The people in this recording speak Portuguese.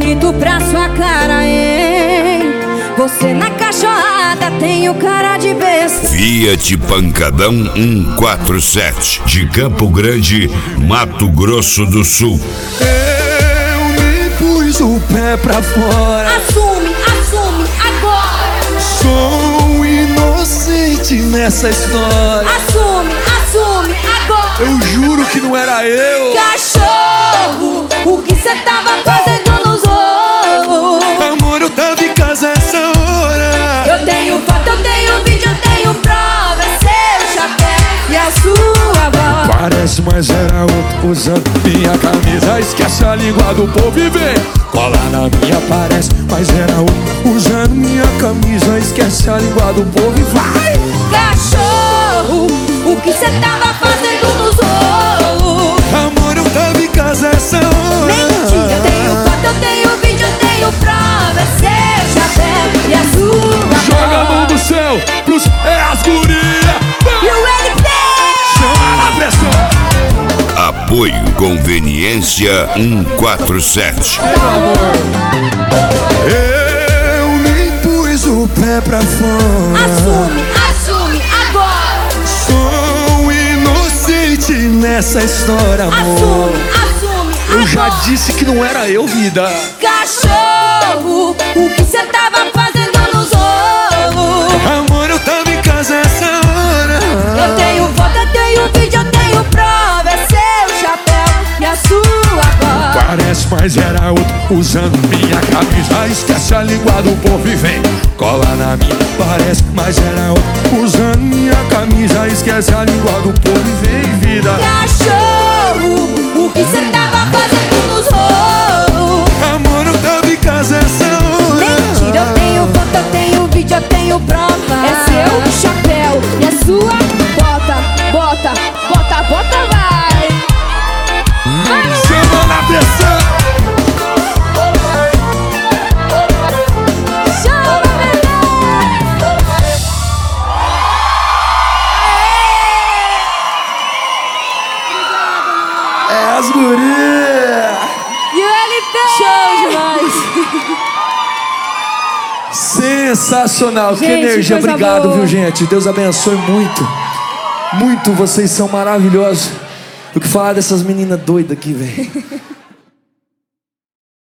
bonito pra sua cara, hein? Você na cachorrada tem o cara de besta. Fiat Pancadão 147, de Campo Grande, Mato Grosso do Sul. Eu me pus o pé pra fora. Assume, assume agora. Sou um inocente nessa história. Assume, assume agora. Eu juro que não era eu. Cachorro, o que cê tava fazendo nos ovos? Amor, eu tava em casa essa hora. Eu tenho foto, eu tenho vídeo, eu tenho prova. É seu chapéu e a sua voz. Parece, mas era outro usando minha camisa. Esquece a língua do povo e vem colar na minha. Parece, mas era outro usando minha camisa. Esquece a língua do povo e vai. Cachorro, o que cê tava fazendo nos ovos? Amor, eu tava em casa essa hora. Mentira, eu tenho foto, eu tenho vídeo, eu tenho prova. É seu chapéu e a sua voz. Joga a mão do céu pros as guria. E o LP Chama na pressão. Apoio Conveniência 147. Eu me pus o pé pra fora. assume, assume agora. Sou inocente nessa história, amor. Assume, assume Eu já agora. disse que não era eu, vida. Cachorro, o que cê tava fazendo nos ovos? Amor, eu tava em casa essa hora. Eu tenho foto, eu tenho vídeo, eu tenho prova. É seu chapéu e a sua voz. Parece, mas era outro usando minha camisa. Esquece a língua do povo e vem cola na minha. Parece, mas era outro usando minha camisa. Esquece a língua do povo e vem, vida. Cachorro, o que cê tava fazendo nos ovos? Amor, eu tava em casa essa hora. Mentira, eu tenho foto, eu tenho vídeo, eu tenho prova. É seu chapéu e a sua bota, bota, bota, bota, vai. Chama na pressão. Chama, bebê. É as gurias. E o LP? Show demais. Sensacional, que Gente, energia, coisa obrigado, boa. viu, gente? Deus abençoe muito. Muito, vocês são maravilhosos. O que falar dessas meninas doidas aqui, velho?